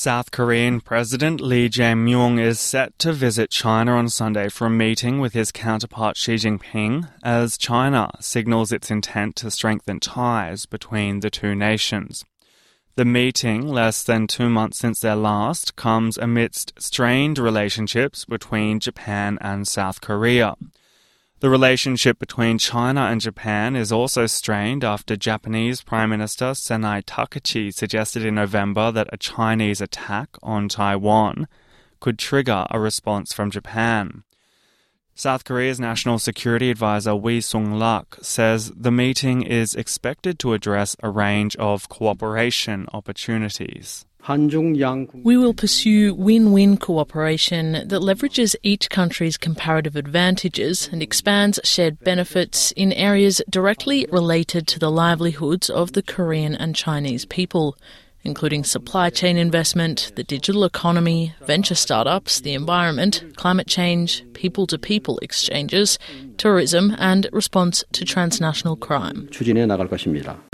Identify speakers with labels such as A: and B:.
A: South Korean President Lee Jae-myung is set to visit China on Sunday for a meeting with his counterpart Xi Jinping as China signals its intent to strengthen ties between the two nations. The meeting, less than 2 months since their last, comes amidst strained relationships between Japan and South Korea. The relationship between China and Japan is also strained after Japanese Prime Minister Senai Takachi suggested in November that a Chinese attack on Taiwan could trigger a response from Japan. South Korea's National Security Advisor Wee Sung-lak says the meeting is expected to address a range of cooperation opportunities.
B: We will pursue win-win cooperation that leverages each country's comparative advantages and expands shared benefits in areas directly related to the livelihoods of the Korean and Chinese people, including supply chain investment, the digital economy, venture startups, the environment, climate change, people-to-people exchanges, tourism and response to transnational crime.